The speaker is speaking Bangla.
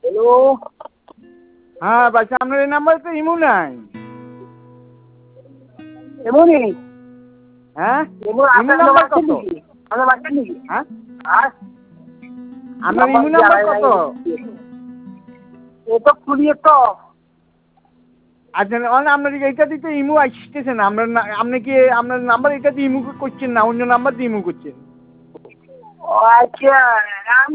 হ্যালো। হ্যাঁ বলছি আপনার এই নাম্বারে তো ইমো নাই। এমনই হ্যাঁ এমন ইমো আপনার নাম্বার আছে কত? নাকি? আপনার আছে নাকি? হ্যাঁ আর আপনার ইমো নাম্বার কত? এ তো খুলিয়ে তো আচ্ছা আপনার এইটা দিতে ইমো আসতেছে না। আপনি কি আপনার নাম্বার এটা দিয়ে ইমো করছেন না অন্য নাম্বার দিয়ে ইমো করছেন? ও আচ্ছা